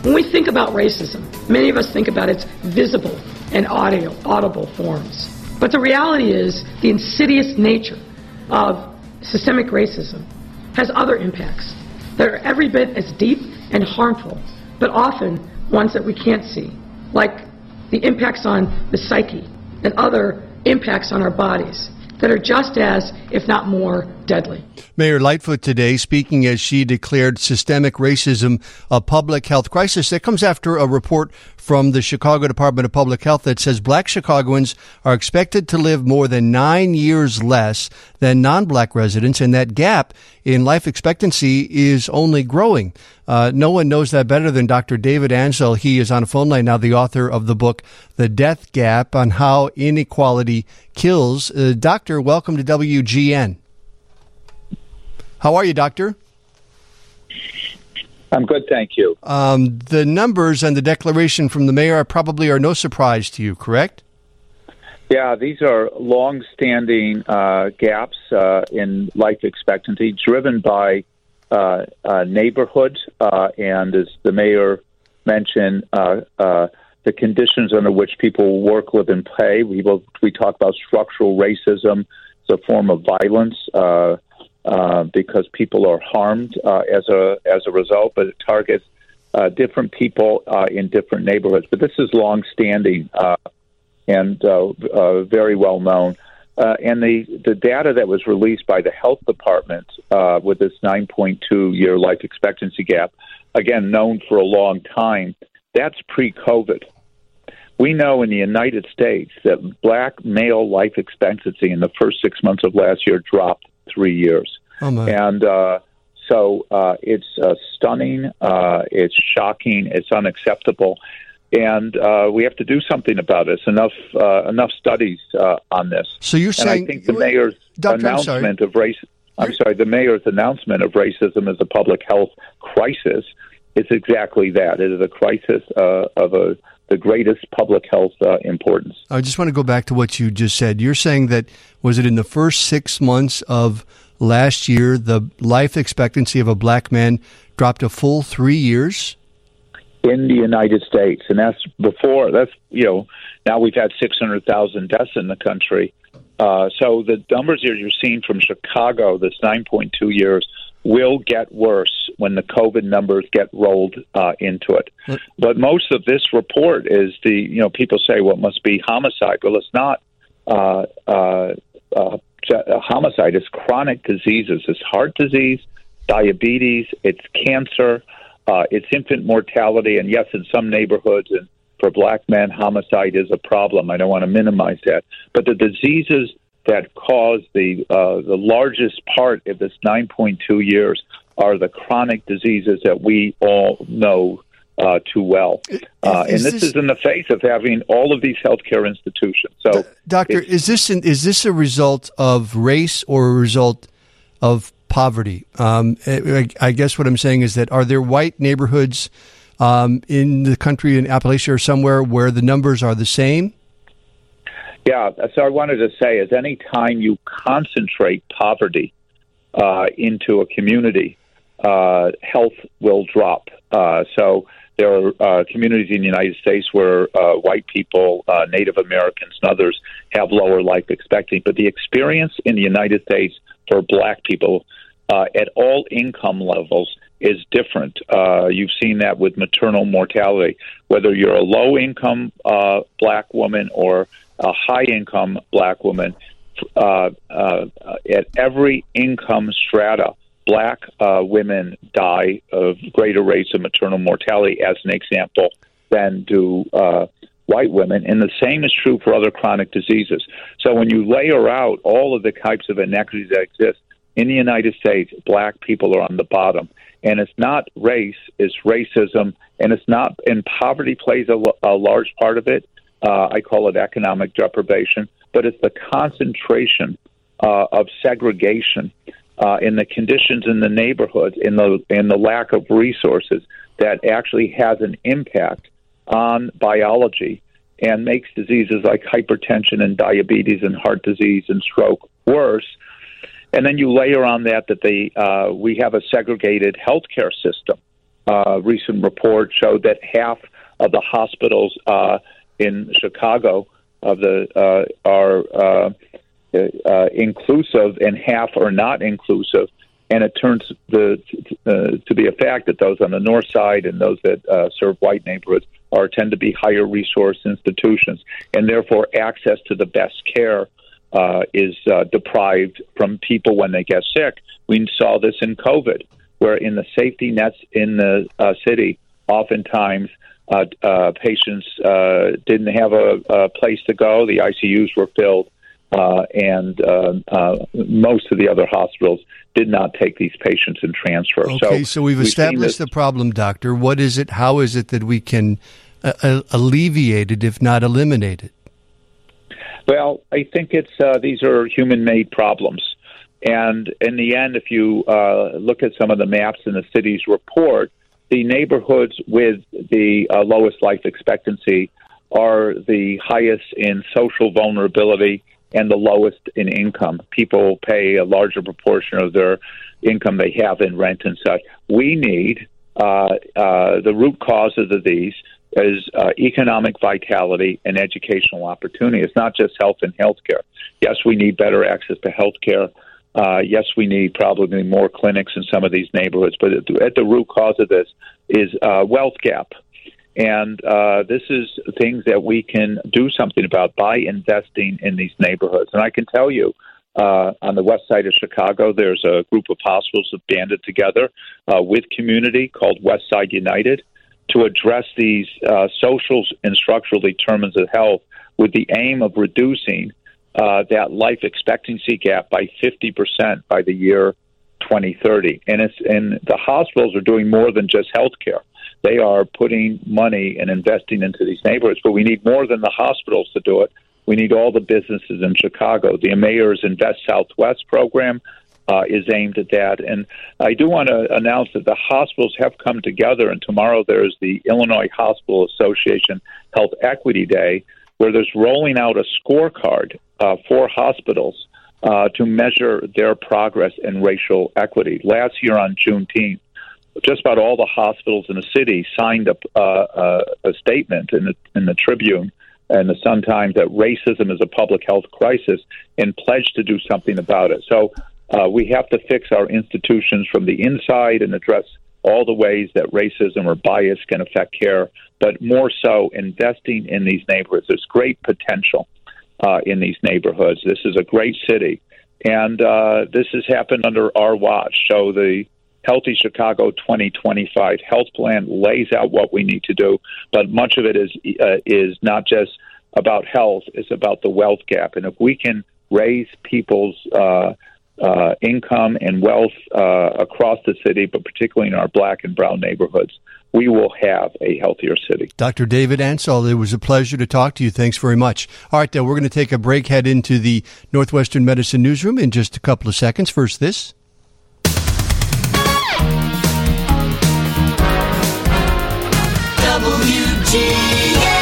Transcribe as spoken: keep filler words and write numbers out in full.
When we think about racism, many of us think about its visible and audio, audible forms. But the reality is the insidious nature of systemic racism has other impacts that are every bit as deep and harmful, but often ones that we can't see, like the impacts on the psyche and other impacts on our bodies that are just as, if not more, deadly. Mayor Lightfoot today speaking as she declared systemic racism a public health crisis. That comes after a report from the Chicago Department of Public Health that says black Chicagoans are expected to live more than nine years less than non-black residents, and that gap in life expectancy is only growing. Uh, no one knows that better than Doctor David Ansel. He is on a phone line now, the author of the book, The Death Gap, on how inequality kills. Uh, doctor, welcome to W G N. How are you, Doctor? I'm good, thank you. Um, the numbers and the declaration from the mayor are probably are no surprise to you, correct? Yeah, these are long-standing uh, gaps uh, in life expectancy driven by uh, uh, neighborhoods, uh, and as the mayor mentioned, uh, uh, the conditions under which people work, live, and play. We, will, we talk about structural racism. It's a form of violence uh, uh, because people are harmed uh, as a as a result, but it targets uh, different people uh, in different neighborhoods. But this is long-standing uh, and uh, uh, very well known. Uh, and the, the data that was released by the health department uh, with this nine point two year life expectancy gap, again, known for a long time, that's pre-COVID. We know in the United States that black male life expectancy in the first six months of last year dropped three years. Oh my. And uh, so uh, it's uh, stunning, uh, it's shocking, it's unacceptable. And uh, we have to do something about this. Enough, uh, enough studies uh, on this. So you're saying, and I think the mayor's Doctor, announcement of race. I'm you're, sorry, the mayor's announcement of racism as a public health crisis is exactly that. It is a crisis uh, of a the greatest public health uh, importance. I just want to go back to what you just said. You're saying that, was it in the first six months of last year, the life expectancy of a black man dropped a full three years? In the United States. And that's before, that's, you know, now we've had six hundred thousand deaths in the country. Uh, so the numbers you're seeing from Chicago, this nine point two years, will get worse when the COVID numbers get rolled uh, into it. What? But most of this report is the, you know, people say, well, it must be homicide. Well, it's not uh, uh, uh, homicide. It's chronic diseases. It's heart disease, diabetes, it's cancer, uh, it's infant mortality. And yes, in some neighborhoods and for black men, homicide is a problem. I don't want to minimize that. But the diseases that cause the uh, the largest part of this nine point two years are the chronic diseases that we all know uh, too well. Uh, and this, this is in the face of having all of these healthcare institutions. So, Doctor, is this an, is this a result of race or a result of poverty? Um, I, I guess what I'm saying is that are there white neighborhoods um, in the country, in Appalachia or somewhere, where the numbers are the same? Yeah, so I wanted to say is any time you concentrate poverty uh, into a community, uh, health will drop. Uh, so there are uh, communities in the United States where uh, white people, uh, Native Americans, and others have lower life expectancy. But the experience in the United States for black people uh, at all income levels is different. Uh, you've seen that with maternal mortality, whether you're a low-income uh, black woman or a high-income black woman, uh, uh, at every income strata, black uh, women die of greater rates of maternal mortality, as an example, than do uh, white women. And the same is true for other chronic diseases. So when you layer out all of the types of inequities that exist in the United States, black people are on the bottom. And it's not race, it's racism, and it's not, and poverty plays a, a large part of it. Uh, I call it economic deprivation, but it's the concentration uh, of segregation uh, in the conditions in the neighborhoods, in the in the lack of resources that actually has an impact on biology and makes diseases like hypertension and diabetes and heart disease and stroke worse. And then you layer on that that they uh, we have a segregated healthcare system. uh, recent report showed that half of the hospitals uh, in Chicago of the uh, are uh, uh, inclusive and half are not inclusive. And it turns the, uh, to be a fact that those on the north side and those that uh, serve white neighborhoods are tend to be higher resource institutions, and therefore access to the best care uh, is uh, deprived from people when they get sick. We saw this in COVID, where in the safety nets in the uh, city, oftentimes uh, uh, patients uh, didn't have a, a place to go. The I C Us were filled, uh, and uh, uh, most of the other hospitals did not take these patients and transfer. Okay, so, so we've, we've established the problem, Doctor. What is it? How is it that we can uh, alleviate it, if not eliminate it? Well, I think it's uh, these are human-made problems. And in the end, if you uh, look at some of the maps in the city's report, the neighborhoods with the uh, lowest life expectancy are the highest in social vulnerability and the lowest in income. People pay a larger proportion of their income they have in rent and such. We need uh, uh, the root causes of these is uh, economic vitality and educational opportunity. It's not just health and healthcare. Yes, we need better access to healthcare. Uh, yes, we need probably more clinics in some of these neighborhoods. But at the root cause of this is uh, wealth gap. And uh, this is things that we can do something about by investing in these neighborhoods. And I can tell you, uh, on the west side of Chicago, there's a group of hospitals that banded together uh, with community called West Side United to address these uh, social and structural determinants of health with the aim of reducing uh, that life expectancy gap by fifty percent by the year twenty thirty. And, it's, and the hospitals are doing more than just health care. They are putting money and investing into these neighborhoods, but we need more than the hospitals to do it. We need all the businesses in Chicago. The mayor's Invest Southwest program uh, is aimed at that. And I do want to announce that the hospitals have come together, and tomorrow there's the Illinois Hospital Association Health Equity Day, where there's rolling out a scorecard uh, for hospitals uh, to measure their progress in racial equity. Last year on Juneteenth, just about all the hospitals in the city signed a, uh, a statement in the, in the Tribune and the Sun-Times that racism is a public health crisis and pledged to do something about it. So uh, we have to fix our institutions from the inside and address all the ways that racism or bias can affect care, but more so investing in these neighborhoods. There's great potential uh, in these neighborhoods. This is a great city, and uh, this has happened under our watch. So the Healthy Chicago twenty twenty-five health plan lays out what we need to do, but much of it is uh, is not just about health; it's about the wealth gap. And if we can raise people's uh, uh, income and wealth uh, across the city, but particularly in our black and brown neighborhoods, we will have a healthier city. Doctor David Ansel, it was a pleasure to talk to you. Thanks very much. All right, uh, we're going to take a break, head into the Northwestern Medicine Newsroom in just a couple of seconds. First, this. W G A